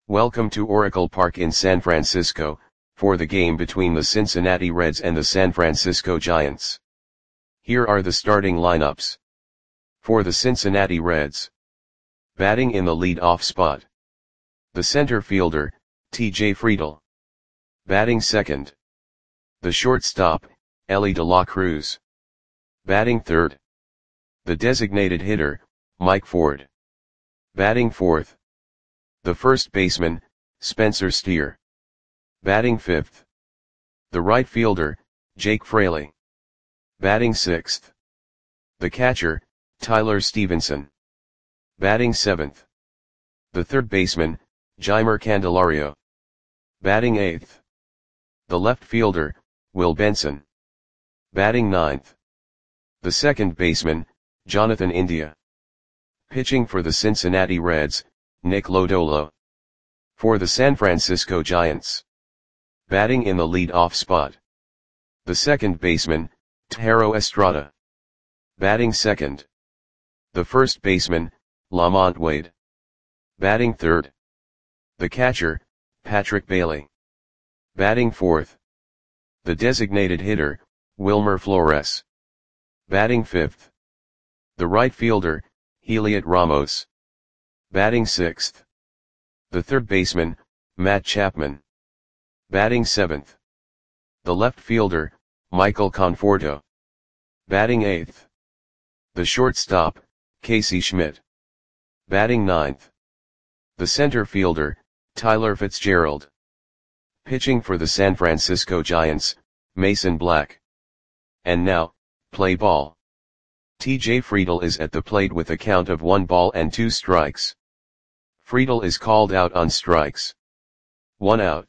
Welcome to Oracle Park in San Francisco, for the game between the Cincinnati Reds and the San Francisco Giants. Here are the starting lineups. For the Cincinnati Reds. Batting in the lead-off spot. The center fielder, T.J. Friedl. Batting second. The shortstop, Elly De La Cruz. Batting third. The designated hitter, Mike Ford. Batting fourth. The first baseman, Spencer Steer. Batting fifth. The right fielder, Jake Fraley. Batting sixth. The catcher, Tyler Stevenson. Batting seventh. The third baseman, Jeimer Candelario. Batting eighth. The left fielder, Will Benson. Batting ninth. The second baseman, Jonathan India. Pitching for the Cincinnati Reds, Nick Lodolo. For the San Francisco Giants. Batting in the lead-off spot. The second baseman, Thairo Estrada. Batting second. The first baseman, Lamont Wade. Batting third. The catcher, Patrick Bailey. Batting fourth. The designated hitter, Wilmer Flores. Batting fifth. The right fielder, Heliot Ramos. Batting sixth. The third baseman, Matt Chapman. Batting seventh. The left fielder, Michael Conforto. Batting eighth. The shortstop, Casey Schmidt. Batting ninth. The center fielder, Tyler Fitzgerald. Pitching for the San Francisco Giants, Mason Black. And now, play ball. T.J. Friedl is at the plate with a count of 1 ball and 2 strikes. Friedl is called out on strikes. 1 out.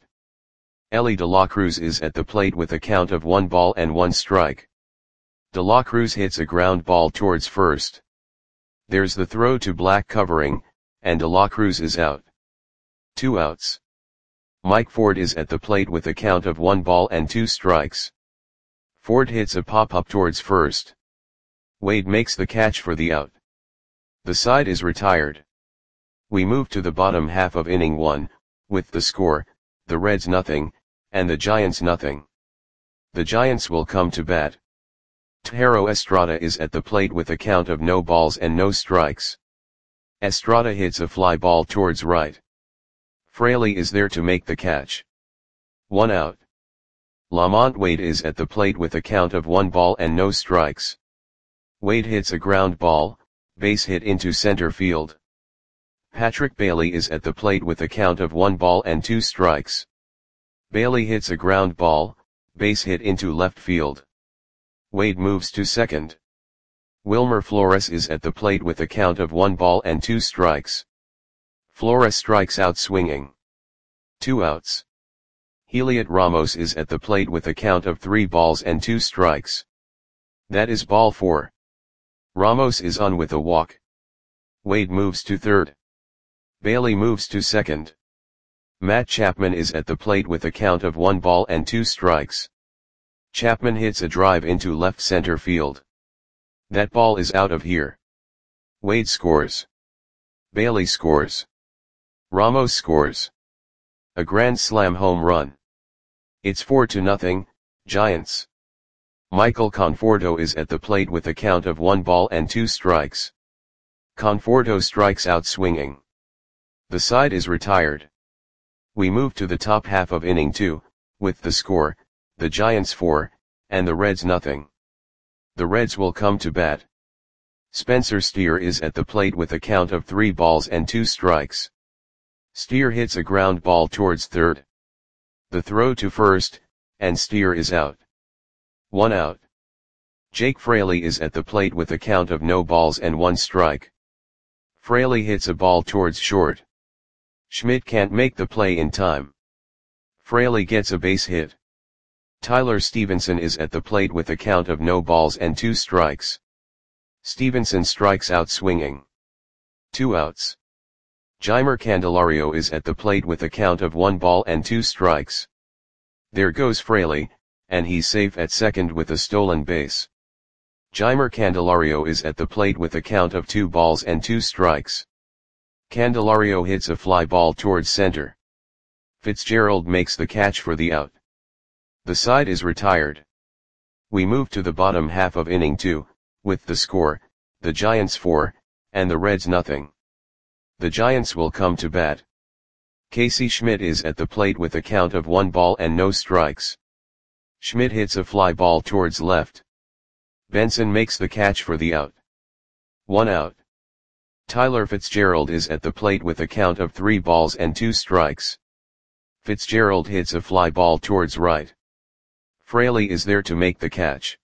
Elly De La Cruz is at the plate with a count of 1 ball and 1 strike. De La Cruz hits a ground ball towards first. There's the throw to Black covering, and De La Cruz is out. 2 outs. Mike Ford is at the plate with a count of 1 ball and 2 strikes. Ford hits a pop-up towards first. Wade makes the catch for the out. The side is retired. We move to the bottom half of inning 1, with the score, the Reds nothing, and the Giants nothing. The Giants will come to bat. Thairo Estrada is at the plate with a count of no balls and no strikes. Estrada hits a fly ball towards right. Fraley is there to make the catch. 1 out. Lamont Wade is at the plate with a count of 1 ball and no strikes. Wade hits a ground ball, base hit into center field. Patrick Bailey is at the plate with a count of 1 ball and 2 strikes. Bailey hits a ground ball, base hit into left field. Wade moves to second. Wilmer Flores is at the plate with a count of 1 ball and 2 strikes. Flores strikes out swinging. 2 outs. Heliot Ramos is at the plate with a count of 3 balls and 2 strikes. That is ball 4. Ramos is on with a walk. Wade moves to third. Bailey moves to second. Matt Chapman is at the plate with a count of 1 ball and 2 strikes. Chapman hits a drive into left center field. That ball is out of here. Wade scores. Bailey scores. Ramos scores. A grand slam home run. It's 4-0, Giants. Michael Conforto is at the plate with a count of 1 ball and 2 strikes. Conforto strikes out swinging. The side is retired. We move to the top half of inning 2, with the score, the Giants 4, and the Reds nothing. The Reds will come to bat. Spencer Steer is at the plate with a count of 3 balls and 2 strikes. Steer hits a ground ball towards third. The throw to first, and Steer is out. 1 out. Jake Fraley is at the plate with a count of no balls and 1 strike. Fraley hits a ball towards short. Schmidt can't make the play in time. Fraley gets a base hit. Tyler Stevenson is at the plate with a count of no balls and 2 strikes. Stevenson strikes out swinging. 2 outs. Jeimer Candelario is at the plate with a count of 1 ball and 2 strikes. There goes Fraley, and he's safe at second with a stolen base. Jeimer Candelario is at the plate with a count of 2 balls and 2 strikes. Candelario hits a fly ball towards center. Fitzgerald makes the catch for the out. The side is retired. We move to the bottom half of inning 2, with the score, the Giants 4, and the Reds nothing. The Giants will come to bat. Casey Schmidt is at the plate with a count of 1 ball and no strikes. Schmidt hits a fly ball towards left. Benson makes the catch for the out. 1 out. Tyler Fitzgerald is at the plate with a count of 3 balls and 2 strikes. Fitzgerald hits a fly ball towards right. Fraley is there to make the catch.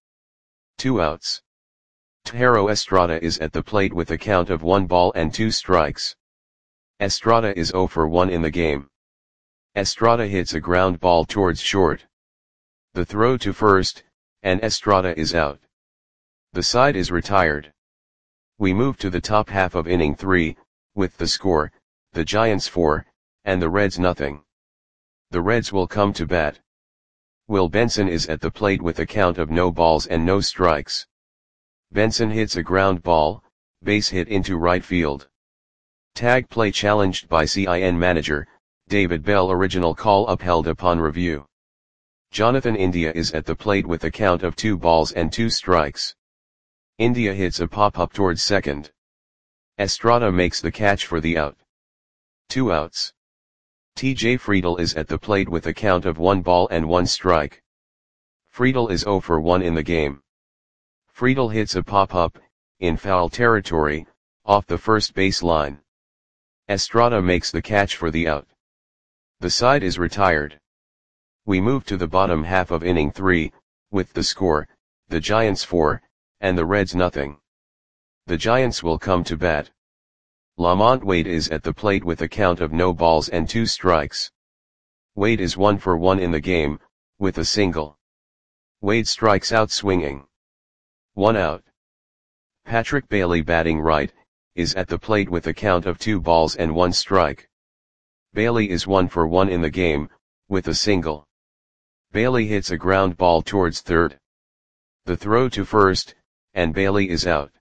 2 outs. Tejero Estrada is at the plate with a count of 1 ball and 2 strikes. Estrada is 0 for 1 in the game. Estrada hits a ground ball towards short. The throw to first, and Estrada is out. The side is retired. We move to the top half of inning 3, with the score, the Giants 4, and the Reds nothing. The Reds will come to bat. Will Benson is at the plate with a count of no balls and no strikes. Benson hits a ground ball, base hit into right field. Tag play challenged by CIN manager, David Bell. Original call upheld upon review. Jonathan India is at the plate with a count of 2 balls and 2 strikes. India hits a pop-up towards second. Estrada makes the catch for the out. 2 outs. TJ Friedl is at the plate with a count of 1 ball and 1 strike. Friedl is 0 for 1 in the game. Friedl hits a pop-up, in foul territory, off the first base line. Estrada makes the catch for the out. The side is retired. We move to the bottom half of inning 3, with the score, the Giants 4, and the Reds nothing. The Giants will come to bat. Lamont Wade is at the plate with a count of no balls and 2 strikes. Wade is 1 for 1 in the game, with a single. Wade strikes out swinging. 1 out. Patrick Bailey, batting right, is at the plate with a count of 2 balls and 1 strike. Bailey is 1 for 1 in the game, with a single. Bailey hits a ground ball towards third. The throw to first, and Bailey is out.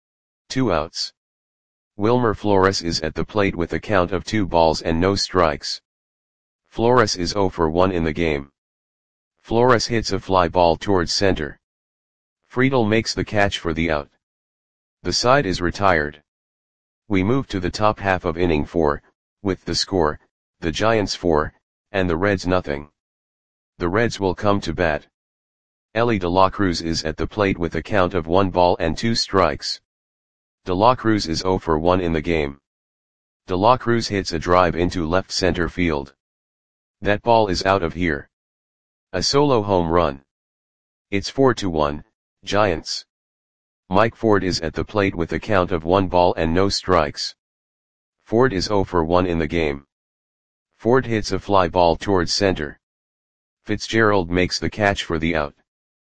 2 outs. Wilmer Flores is at the plate with a count of 2 balls and no strikes. Flores is 0 for 1 in the game. Flores hits a fly ball towards center. Friedl makes the catch for the out. The side is retired. We move to the top half of inning 4, with the score, the Giants 4, and the Reds nothing. The Reds will come to bat. Elly De La Cruz is at the plate with a count of 1 ball and 2 strikes. De La Cruz is 0 for 1 in the game. De La Cruz hits a drive into left center field. That ball is out of here. A solo home run. It's 4-1, Giants. Mike Ford is at the plate with a count of 1 ball and no strikes. Ford is 0 for 1 in the game. Ford hits a fly ball towards center. Fitzgerald makes the catch for the out.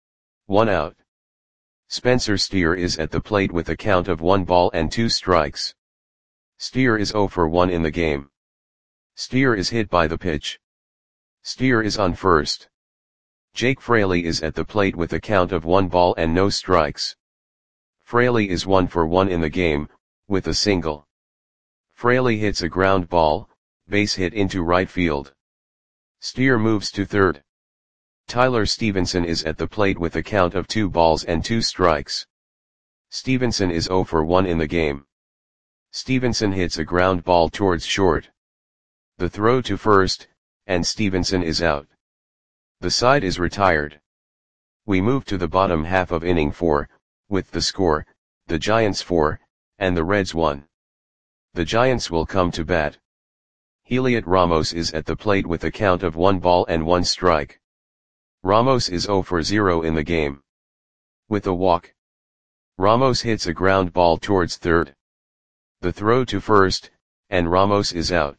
1 out. Spencer Steer is at the plate with a count of 1 ball and 2 strikes. Steer is 0 for 1 in the game. Steer is hit by the pitch. Steer is on first. Jake Fraley is at the plate with a count of 1 ball and no strikes. Fraley is 1 for 1 in the game, with a single. Fraley hits a ground ball, base hit into right field. Steer moves to third. Tyler Stevenson is at the plate with a count of 2 balls and 2 strikes. Stevenson is 0 for 1 in the game. Stevenson hits a ground ball towards short. The throw to first, and Stevenson is out. The side is retired. We move to the bottom half of inning 4, with the score, the Giants 4, and the Reds 1. The Giants will come to bat. Heliot Ramos is at the plate with a count of 1 ball and 1 strike. Ramos is 0 for 0 in the game. With a walk. Ramos hits a ground ball towards third. The throw to first, and Ramos is out.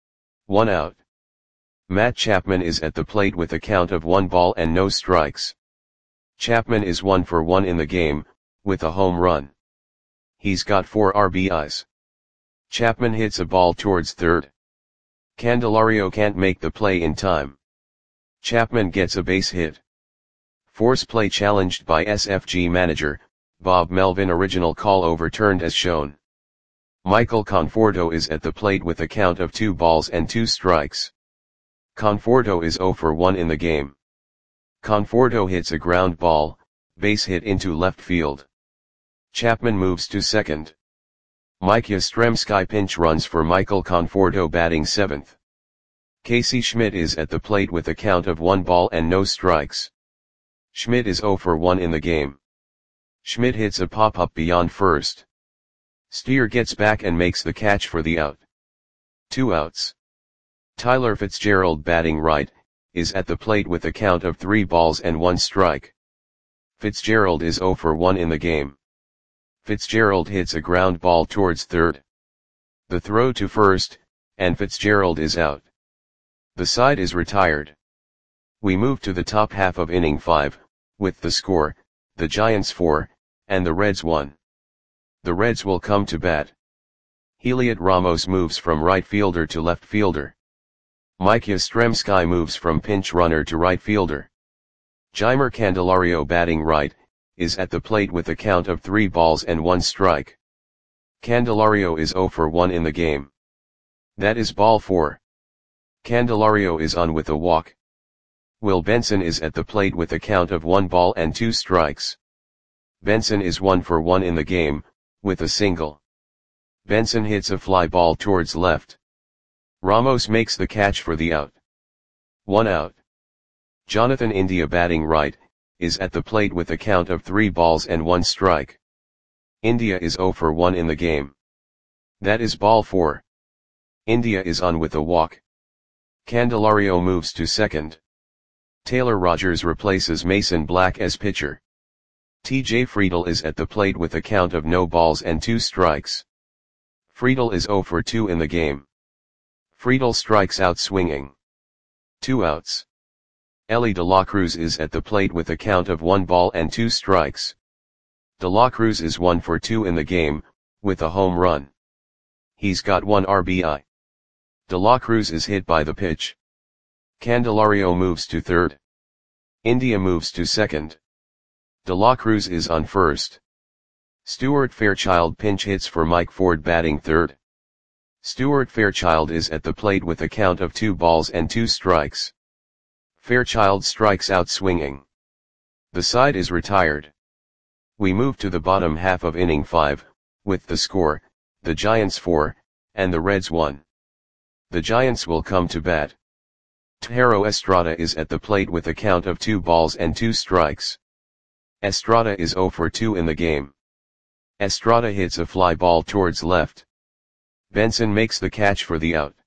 1 out. Matt Chapman is at the plate with a count of 1 ball and no strikes. Chapman is 1 for 1 in the game, with a home run. He's got 4 RBIs. Chapman hits a ball towards third. Candelario can't make the play in time. Chapman gets a base hit. Force play challenged by SFG manager, Bob Melvin. Original call overturned as shown. Michael Conforto is at the plate with a count of 2 balls and 2 strikes. Conforto is 0 for 1 in the game. Conforto hits a ground ball, base hit into left field. Chapman moves to second. Mike Yastrzemski pinch runs for Michael Conforto batting 7th. Casey Schmidt is at the plate with a count of 1 ball and no strikes. Schmidt is 0 for 1 in the game. Schmidt hits a pop-up beyond first. Steer gets back and makes the catch for the out. 2 outs. Tyler Fitzgerald batting right, is at the plate with a count of 3 balls and 1 strike. Fitzgerald is 0 for 1 in the game. Fitzgerald hits a ground ball towards third. The throw to first, and Fitzgerald is out. The side is retired. We move to the top half of inning 5, with the score, the Giants 4, and the Reds 1. The Reds will come to bat. Heliot Ramos moves from right fielder to left fielder. Mike Yastrzemski moves from pinch runner to right fielder. Jeimer Candelario batting right, is at the plate with a count of 3 balls and 1 strike. Candelario is 0 for 1 in the game. That is ball 4. Candelario is on with a walk. Will Benson is at the plate with a count of 1 ball and 2 strikes. Benson is 1 for 1 in the game, with a single. Benson hits a fly ball towards left. Ramos makes the catch for the out. 1 out. Jonathan India batting right, is at the plate with a count of 3 balls and 1 strike. India is 0 for 1 in the game. That is ball 4. India is on with a walk. Candelario moves to second. Taylor Rogers replaces Mason Black as pitcher. T.J. Friedl is at the plate with a count of no balls and 2 strikes. Friedl is 0 for 2 in the game. Friedl strikes out swinging. 2 outs. Elly De La Cruz is at the plate with a count of 1 ball and 2 strikes. De La Cruz is 1 for 2 in the game, with a home run. He's got 1 RBI. De La Cruz is hit by the pitch. Candelario moves to third. India moves to second. De La Cruz is on first. Stuart Fairchild pinch hits for Mike Ford batting third. Stuart Fairchild is at the plate with a count of 2 balls and 2 strikes. Fairchild strikes out swinging. The side is retired. We move to the bottom half of inning 5, with the score, the Giants 4, and the Reds 1. The Giants will come to bat. Tejero Estrada is at the plate with a count of 2 balls and 2 strikes. Estrada is 0 for 2 in the game. Estrada hits a fly ball towards left. Benson makes the catch for the out.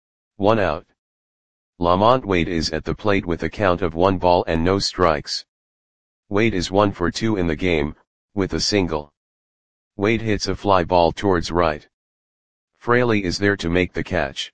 1 out. Lamont Wade is at the plate with a count of 1 ball and no strikes. Wade is 1 for 2 in the game, with a single. Wade hits a fly ball towards right. Fraley is there to make the catch.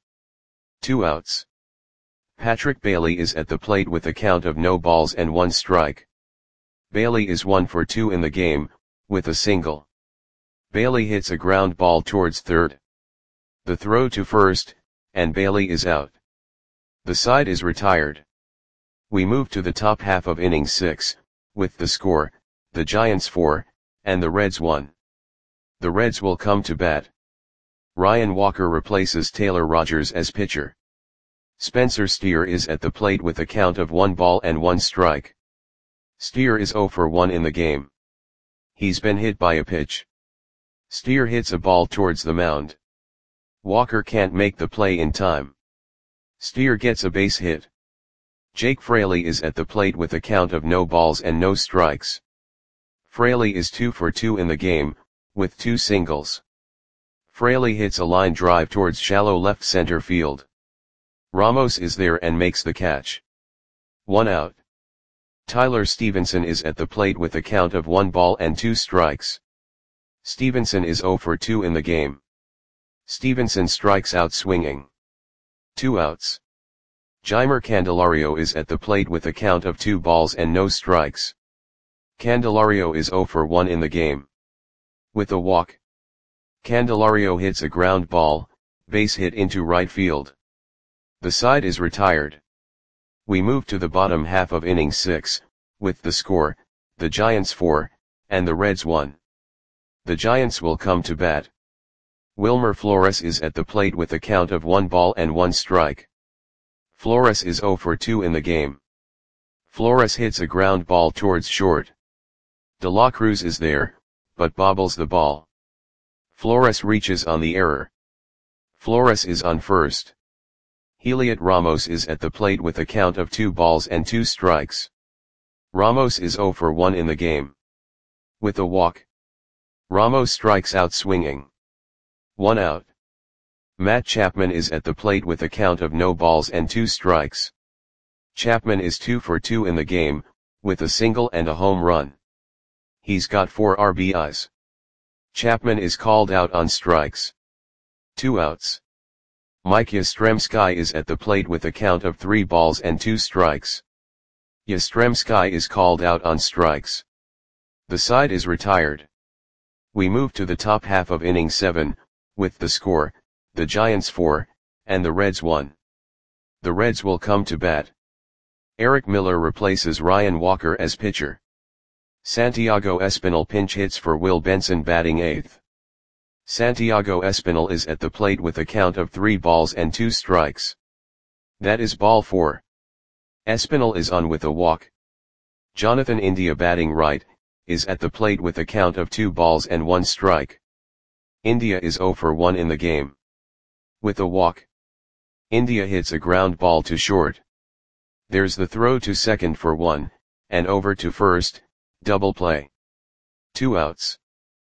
2 outs. Patrick Bailey is at the plate with a count of no balls and 1 strike. Bailey is 1 for 2 in the game, with a single. Bailey hits a ground ball towards third. The throw to first, and Bailey is out. The side is retired. We move to the top half of inning 6, with the score, the Giants 4, and the Reds 1. The Reds will come to bat. Ryan Walker replaces Taylor Rogers as pitcher. Spencer Steer is at the plate with a count of 1 ball and 1 strike. Steer is 0 for 1 in the game. He's been hit by a pitch. Steer hits a ball towards the mound. Walker can't make the play in time. Steer gets a base hit. Jake Fraley is at the plate with a count of no balls and no strikes. Fraley is 2 for 2 in the game, with 2 singles. Fraley hits a line drive towards shallow left center field. Ramos is there and makes the catch. 1 out. Tyler Stevenson is at the plate with a count of 1 ball and 2 strikes. Stevenson is 0 for 2 in the game. Stevenson strikes out swinging. 2 outs. Jeimer Candelario is at the plate with a count of 2 balls and no strikes. Candelario is 0 for 1 in the game. With a walk. Candelario hits a ground ball, base hit into right field. The side is retired. We move to the bottom half of inning 6, with the score, the Giants 4, and the Reds 1. The Giants will come to bat. Wilmer Flores is at the plate with a count of 1 ball and 1 strike. Flores is 0 for 2 in the game. Flores hits a ground ball towards short. De La Cruz is there, but bobbles the ball. Flores reaches on the error. Flores is on first. Heliot Ramos is at the plate with a count of 2 balls and 2 strikes. Ramos is 0 for 1 in the game. With a walk, Ramos strikes out swinging. 1 out. Matt Chapman is at the plate with a count of no balls and 2 strikes. Chapman is 2 for 2 in the game, with a single and a home run. He's got 4 RBIs. Chapman is called out on strikes. 2 outs. Mike Yastrzemski is at the plate with a count of 3 balls and 2 strikes. Yastrzemski is called out on strikes. The side is retired. We move to the top half of inning 7, with the score, the Giants 4, and the Reds 1. The Reds will come to bat. Eric Miller replaces Ryan Walker as pitcher. Santiago Espinal pinch hits for Will Benson batting 8th. Santiago Espinal is at the plate with a count of 3 balls and 2 strikes. That is ball 4. Espinal is on with a walk. Jonathan India batting right, is at the plate with a count of 2 balls and 1 strike. India is 0 for 1 in the game. With a walk, India hits a ground ball to short. There's the throw to second for 1, and over to first, double play. 2 outs.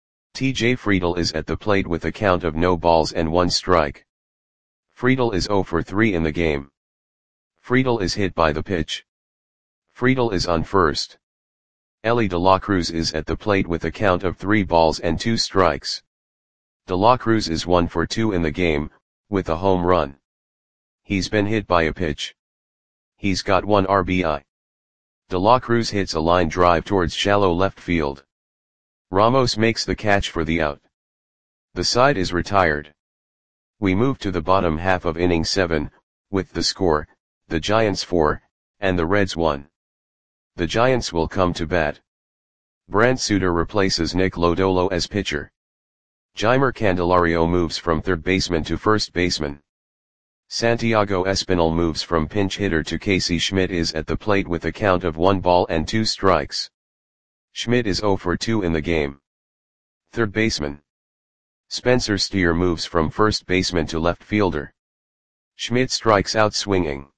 TJ Friedel is at the plate with a count of no balls and 1 strike. Friedel is 0 for 3 in the game. Friedel is hit by the pitch. Friedel is on first. Elly De La Cruz is at the plate with a count of 3 balls and 2 strikes. De La Cruz is 1 for 2 in the game, with a home run. He's been hit by a pitch. He's got 1 RBI. De La Cruz hits a line drive towards shallow left field. Ramos makes the catch for the out. The side is retired. We move to the bottom half of inning 7, with the score, the Giants 4, and the Reds 1. The Giants will come to bat. Brant Suter replaces Nick Lodolo as pitcher. Jeimer Candelario moves from third baseman to first baseman. Santiago Espinal moves from pinch hitter to Casey Schmidt is at the plate with a count of 1 ball and 2 strikes. Schmidt is 0 for 2 in the game. Third baseman Spencer Steer moves from first baseman to left fielder. Schmidt strikes out swinging.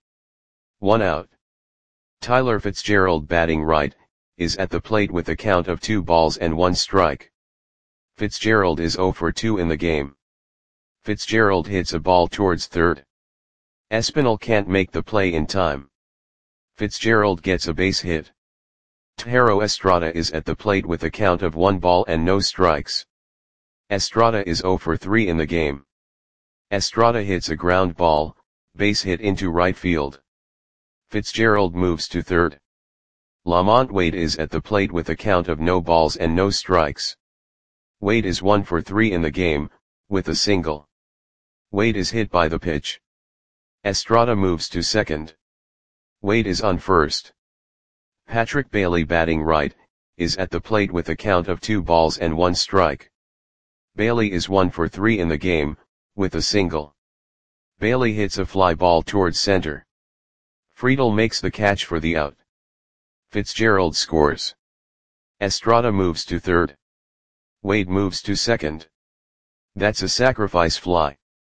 1 out. Tyler Fitzgerald batting right, is at the plate with a count of 2 balls and 1 strike. Fitzgerald is 0 for 2 in the game. Fitzgerald hits a ball towards third. Espinal can't make the play in time. Fitzgerald gets a base hit. Thairo Estrada is at the plate with a count of 1 ball and no strikes. Estrada is 0 for 3 in the game. Estrada hits a ground ball, base hit into right field. Fitzgerald moves to third. Lamont Wade is at the plate with a count of no balls and no strikes. Wade is 1 for 3 in the game, with a single. Wade is hit by the pitch. Estrada moves to second. Wade is on first. Patrick Bailey batting right, is at the plate with a count of 2 balls and 1 strike. Bailey is 1 for 3 in the game, with a single. Bailey hits a fly ball towards center. Friedel makes the catch for the out. Fitzgerald scores. Estrada moves to third. Wade moves to second. That's a sacrifice fly.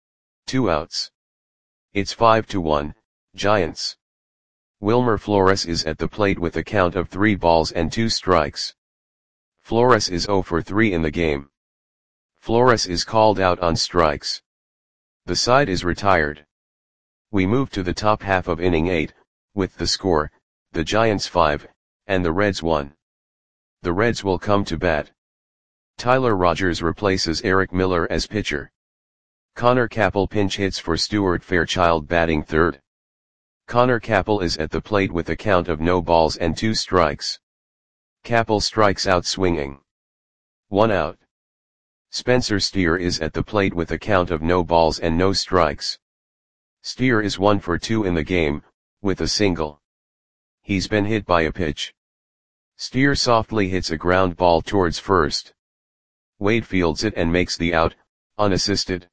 2 outs. It's 5-1, Giants. Wilmer Flores is at the plate with a count of 3 balls and 2 strikes. Flores is 0 for 3 in the game. Flores is called out on strikes. The side is retired. We move to the top half of inning 8, with the score, the Giants 5, and the Reds 1. The Reds will come to bat. Tyler Rogers replaces Eric Miller as pitcher. Connor Capel pinch hits for Stuart Fairchild batting third. Connor Capel is at the plate with a count of no balls and 2 strikes. Capel strikes out swinging. 1 out. Spencer Steer is at the plate with a count of no balls and no strikes. Steer is 1 for 2 in the game, with a single. He's been hit by a pitch. Steer softly hits a ground ball towards first. Wade fields it and makes the out, unassisted.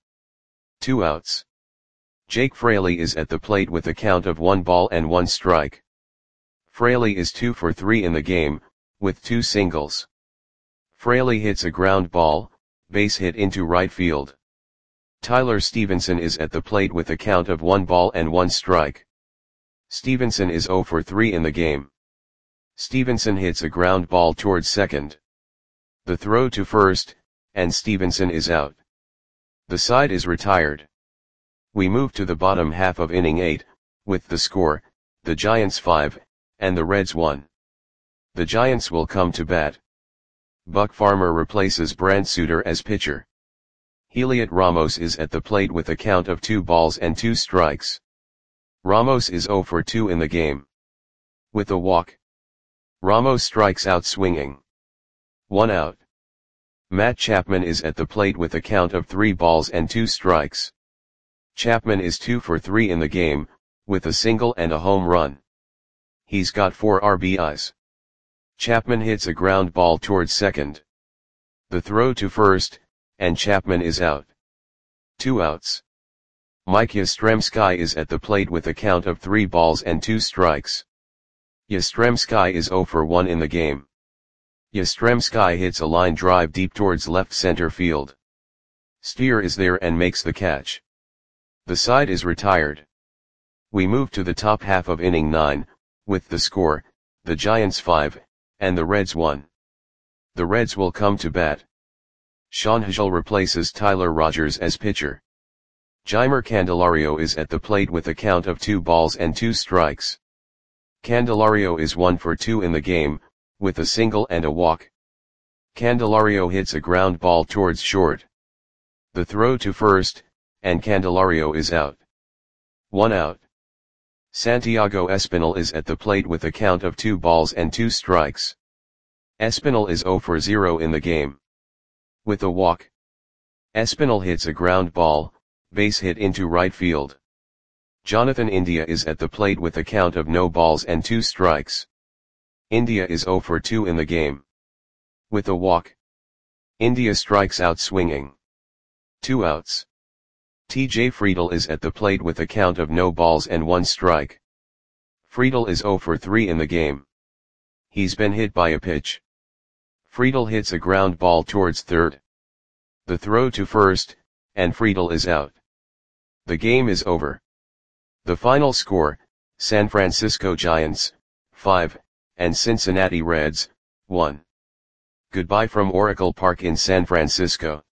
2 outs. Jake Fraley is at the plate with a count of 1 ball and 1 strike. Fraley is 2 for 3 in the game, with 2 singles. Fraley hits a ground ball, base hit into right field. Tyler Stevenson is at the plate with a count of 1 ball and 1 strike. Stevenson is 0 for 3 in the game. Stevenson hits a ground ball towards second. The throw to first, and Stevenson is out. The side is retired. We move to the bottom half of inning 8, with the score, the Giants 5, and the Reds 1. The Giants will come to bat. Buck Farmer replaces Brant Suter as pitcher. Heliot Ramos is at the plate with a count of 2 balls and 2 strikes. Ramos is 0 for 2 in the game. With a walk, Ramos strikes out swinging. 1 out. Matt Chapman is at the plate with a count of 3 balls and 2 strikes. Chapman is 2 for 3 in the game, with a single and a home run. He's got 4 RBIs. Chapman hits a ground ball towards second. The throw to first, and Chapman is out. 2 outs. Mike Yastrzemski is at the plate with a count of 3 balls and 2 strikes. Yastrzemski is 0 for 1 in the game. Yastrzemski hits a line drive deep towards left center field. Steer is there and makes the catch. The side is retired. We move to the top half of inning 9, with the score, the Giants 5, and the Reds 1. The Reds will come to bat. Sean Hagel replaces Tyler Rogers as pitcher. Jeimer Candelario is at the plate with a count of 2 balls and 2 strikes. Candelario is 1 for 2 in the game, with a single and a walk. Candelario hits a ground ball towards short. The throw to first, and Candelario is out. 1 out. Santiago Espinal is at the plate with a count of 2 balls and 2 strikes. Espinal is 0 for 0 in the game. With a walk, Espinal hits a ground ball, base hit into right field. Jonathan India is at the plate with a count of no balls and 2 strikes. India is 0 for 2 in the game. With a walk, India strikes out swinging. 2 outs. TJ Friedl is at the plate with a count of no balls and 1 strike. Friedl is 0 for 3 in the game. He's been hit by a pitch. Friedl hits a ground ball towards third. The throw to first, and Friedl is out. The game is over. The final score, San Francisco Giants, 5, and Cincinnati Reds, 1. Goodbye from Oracle Park in San Francisco.